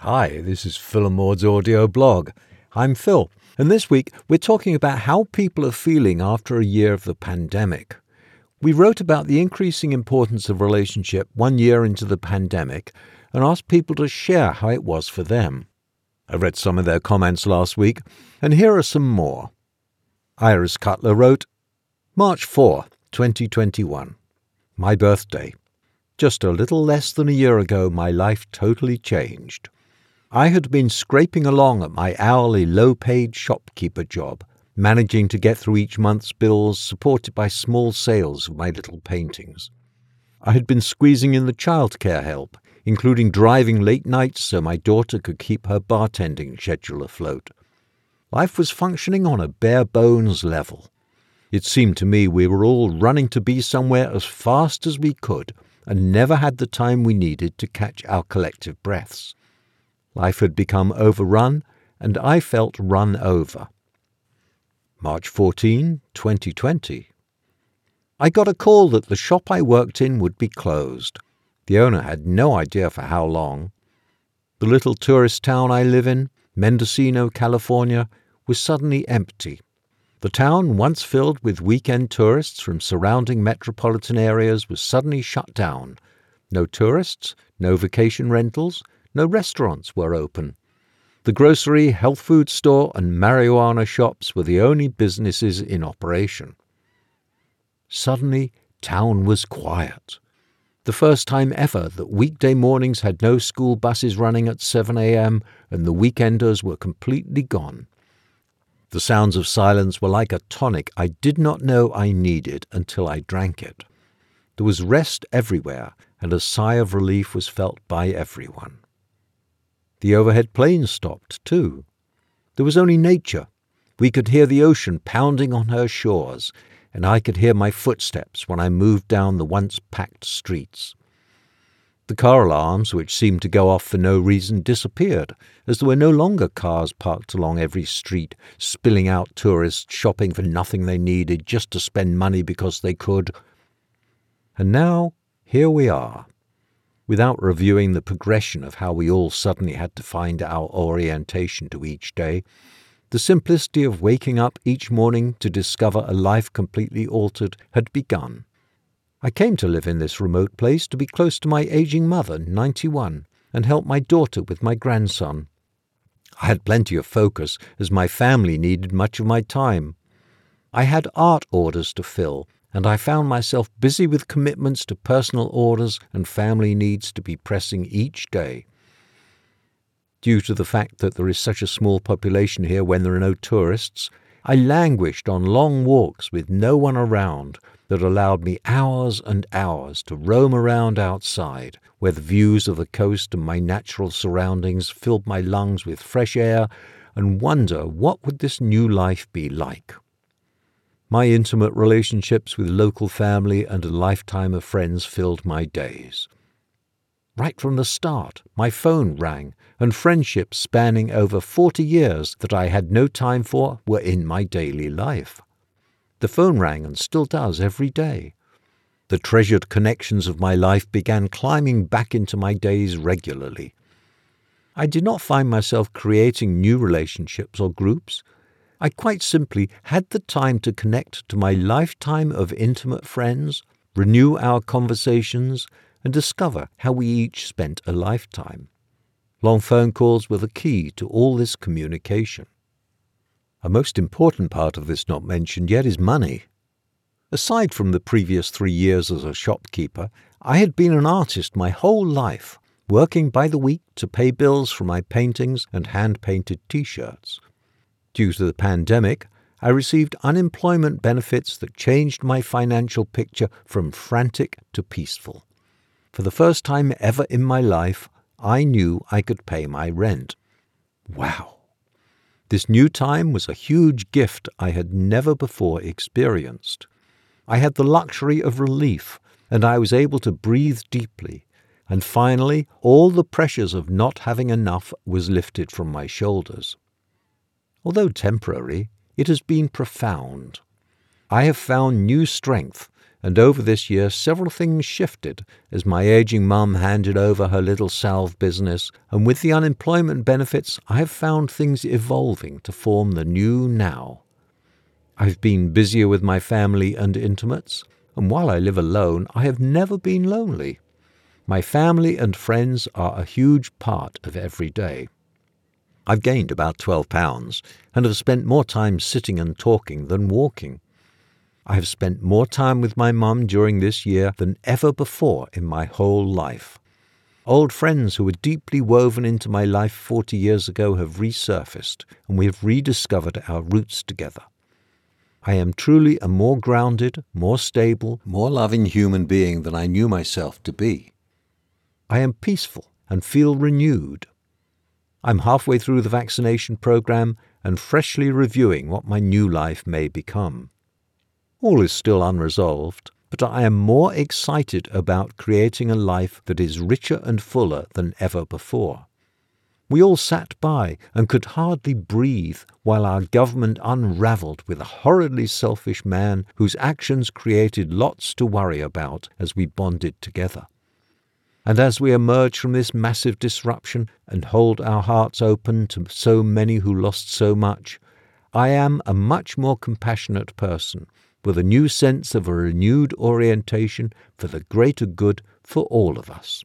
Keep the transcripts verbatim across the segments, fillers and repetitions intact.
Hi, this is Phil and Maud's audio blog. I'm Phil, and this week we're talking about how people are feeling after a year of the pandemic. We wrote about the increasing importance of relationship one year into the pandemic and asked people to share how it was for them. I read some of their comments last week, and here are some more. Iris Cutler wrote, March fourth, twenty twenty-one. My birthday. Just a little less than a year ago, my life totally changed. I had been scraping along at my hourly low-paid shopkeeper job, managing to get through each month's bills supported by small sales of my little paintings. I had been squeezing in the childcare help, including driving late nights so my daughter could keep her bartending schedule afloat. Life was functioning on a bare-bones level. It seemed to me we were all running to be somewhere as fast as we could and never had the time we needed to catch our collective breaths. Life had become overrun, and I felt run over. March fourteenth, twenty twenty. I got a call that the shop I worked in would be closed. The owner had no idea for how long. The little tourist town I live in, Mendocino, California, was suddenly empty. The town, once filled with weekend tourists from surrounding metropolitan areas, was suddenly shut down. No tourists, no vacation rentals, no restaurants were open. The grocery, health food store, and marijuana shops were the only businesses in operation. Suddenly, town was quiet. The first time ever that weekday mornings had no school buses running at seven a.m. and the weekenders were completely gone. The sounds of silence were like a tonic I did not know I needed until I drank it. There was rest everywhere, and a sigh of relief was felt by everyone. The overhead planes stopped, too. There was only nature. We could hear the ocean pounding on her shores, and I could hear my footsteps when I moved down the once-packed streets. The car alarms, which seemed to go off for no reason, disappeared, as there were no longer cars parked along every street, spilling out tourists shopping for nothing they needed just to spend money because they could. And now, here we are. Without reviewing the progression of how we all suddenly had to find our orientation to each day, the simplicity of waking up each morning to discover a life completely altered had begun. I came to live in this remote place to be close to my aging mother, ninety-one, and help my daughter with my grandson. I had plenty of focus, as my family needed much of my time. I had art orders to fill, and I found myself busy with commitments to personal orders and family needs to be pressing each day. Due to the fact that there is such a small population here when there are no tourists, I languished on long walks with no one around that allowed me hours and hours to roam around outside, where the views of the coast and my natural surroundings filled my lungs with fresh air, and wonder what would this new life be like. My intimate relationships with local family and a lifetime of friends filled my days. Right from the start, my phone rang, and friendships spanning over forty years that I had no time for were in my daily life. The phone rang and still does every day. The treasured connections of my life began climbing back into my days regularly. I did not find myself creating new relationships or groups. I quite simply had the time to connect to my lifetime of intimate friends, renew our conversations, and discover how we each spent a lifetime. Long phone calls were the key to all this communication. A most important part of this not mentioned yet is money. Aside from the previous three years as a shopkeeper, I had been an artist my whole life, working by the week to pay bills for my paintings and hand-painted T-shirts. Due to the pandemic, I received unemployment benefits that changed my financial picture from frantic to peaceful. For the first time ever in my life, I knew I could pay my rent. Wow! This new time was a huge gift I had never before experienced. I had the luxury of relief, and I was able to breathe deeply, and finally all the pressures of not having enough was lifted from my shoulders. Although temporary, it has been profound. I have found new strength and over this year several things shifted as my aging mum handed over her little salve business, and with the unemployment benefits I have found things evolving to form the new now. I've been busier with my family and intimates, and while I live alone, I have never been lonely. My family and friends are a huge part of every day. I've gained about twelve pounds and have spent more time sitting and talking than walking. I have spent more time with my mum during this year than ever before in my whole life. Old friends who were deeply woven into my life forty years ago have resurfaced, and we have rediscovered our roots together. I am truly a more grounded, more stable, more loving human being than I knew myself to be. I am peaceful and feel renewed. I'm halfway through the vaccination program and freshly reviewing what my new life may become. All is still unresolved, but I am more excited about creating a life that is richer and fuller than ever before. We all sat by and could hardly breathe while our government unravelled with a horridly selfish man whose actions created lots to worry about as we bonded together. And as we emerge from this massive disruption and hold our hearts open to so many who lost so much, I am a much more compassionate person, with a new sense of a renewed orientation for the greater good for all of us.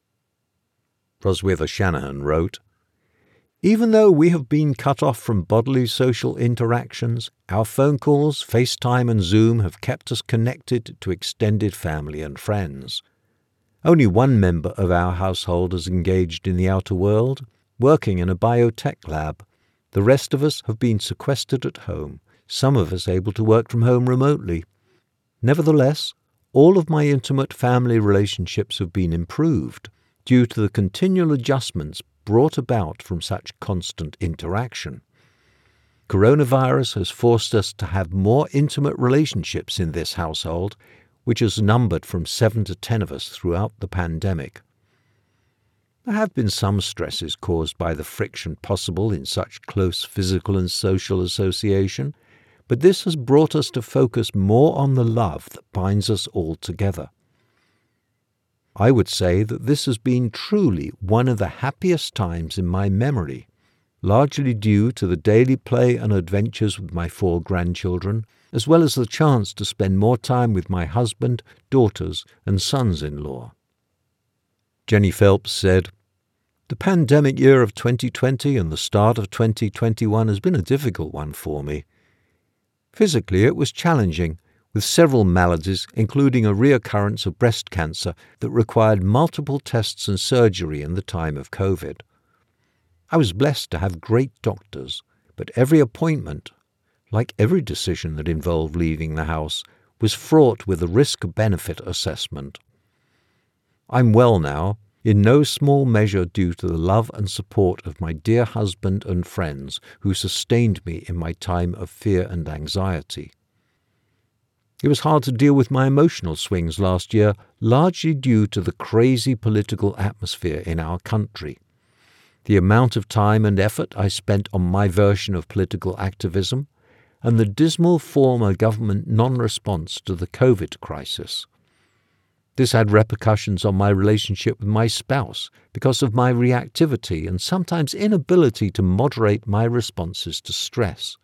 Roswitha Shanahan wrote, "Even though we have been cut off from bodily social interactions, our phone calls, FaceTime and Zoom have kept us connected to extended family and friends. Only one member of our household is engaged in the outer world, working in a biotech lab. The rest of us have been sequestered at home, some of us able to work from home remotely. Nevertheless, all of my intimate family relationships have been improved due to the continual adjustments brought about from such constant interaction. Coronavirus has forced us to have more intimate relationships in this household, which has numbered from seven to ten of us throughout the pandemic. There have been some stresses caused by the friction possible in such close physical and social association, but this has brought us to focus more on the love that binds us all together. I would say that this has been truly one of the happiest times in my memory, largely due to the daily play and adventures with my four grandchildren, as well as the chance to spend more time with my husband, daughters, and sons-in-law." Jenny Phelps said, "The pandemic year of twenty twenty and the start of twenty twenty-one has been a difficult one for me. Physically, it was challenging, with several maladies, including a reoccurrence of breast cancer that required multiple tests and surgery in the time of COVID. I was blessed to have great doctors, but every appointment, like every decision that involved leaving the house, was fraught with a risk-benefit assessment. I'm well now, in no small measure due to the love and support of my dear husband and friends who sustained me in my time of fear and anxiety. It was hard to deal with my emotional swings last year, largely due to the crazy political atmosphere in our country. The amount of time and effort I spent on my version of political activism, and the dismal former government non-response to the COVID crisis. This had repercussions on my relationship with my spouse because of my reactivity and sometimes inability to moderate my responses to stress.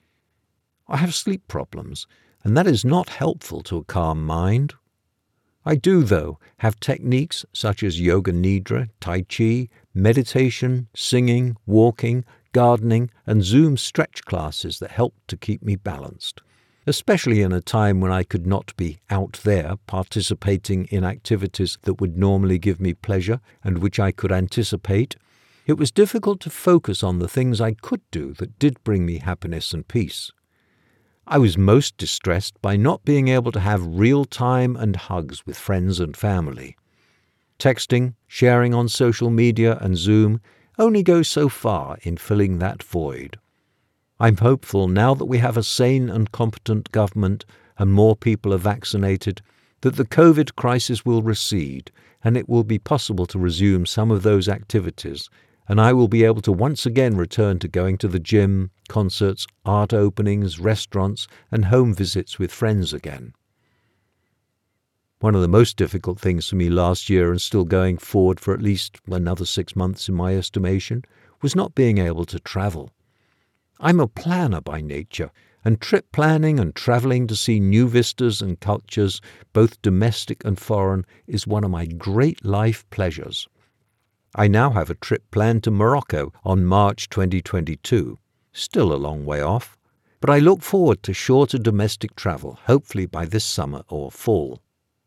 I have sleep problems, and that is not helpful to a calm mind. I do, though, have techniques such as Yoga Nidra, Tai Chi, meditation, singing, walking, gardening, and Zoom stretch classes that help to keep me balanced, especially in a time when I could not be out there participating in activities that would normally give me pleasure and which I could anticipate. It was difficult to focus on the things I could do that did bring me happiness and peace. I was most distressed by not being able to have real time and hugs with friends and family. Texting, sharing on social media and Zoom only goes so far in filling that void. I'm hopeful now that we have a sane and competent government and more people are vaccinated that the COVID crisis will recede and it will be possible to resume some of those activities, and I will be able to once again return to going to the gym, concerts, art openings, restaurants, and home visits with friends again. One of the most difficult things for me last year, and still going forward for at least another six months in my estimation, was not being able to travel. I'm a planner by nature, and trip planning and travelling to see new vistas and cultures, both domestic and foreign, is one of my great life pleasures. I now have a trip planned to Morocco on March twenty twenty-two, still a long way off, but I look forward to shorter domestic travel, hopefully by this summer or fall.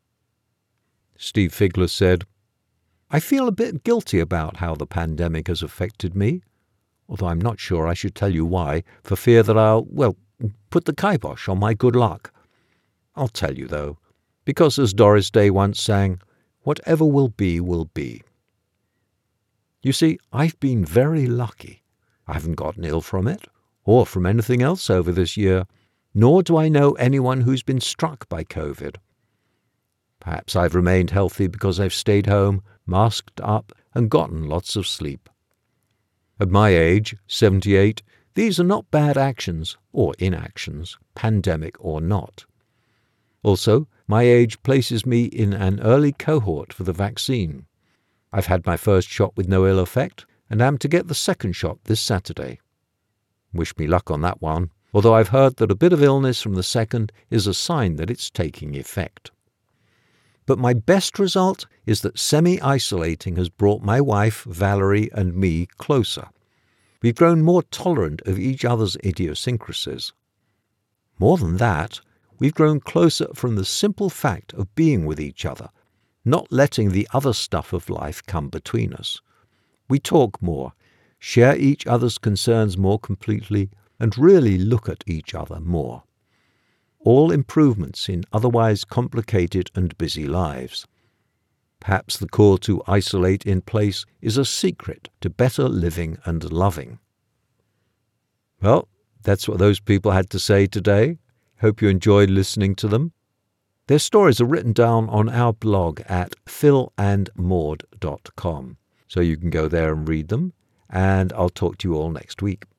Steve Figler said, I feel a bit guilty about how the pandemic has affected me, although I'm not sure I should tell you why, for fear that I'll, well, put the kibosh on my good luck. I'll tell you, though, because as Doris Day once sang, whatever will be, will be. You see, I've been very lucky. I haven't gotten ill from it, or from anything else over this year, nor do I know anyone who's been struck by COVID. Perhaps I've remained healthy because I've stayed home, masked up, and gotten lots of sleep. At my age, seventy-eight, these are not bad actions, or inactions, pandemic or not. Also, my age places me in an early cohort for the vaccine. I've had my first shot with no ill effect, and am to get the second shot this Saturday. Wish me luck on that one, although I've heard that a bit of illness from the second is a sign that it's taking effect. But my best result is that semi-isolating has brought my wife, Valerie, and me closer. We've grown more tolerant of each other's idiosyncrasies. More than that, we've grown closer from the simple fact of being with each other, not letting the other stuff of life come between us. We talk more, share each other's concerns more completely, and really look at each other more. All improvements in otherwise complicated and busy lives. Perhaps the call to isolate in place is a secret to better living and loving. Well, that's what those people had to say today. Hope you enjoyed listening to them. Their stories are written down on our blog at phil and maud dot com, so you can go there and read them, and I'll talk to you all next week.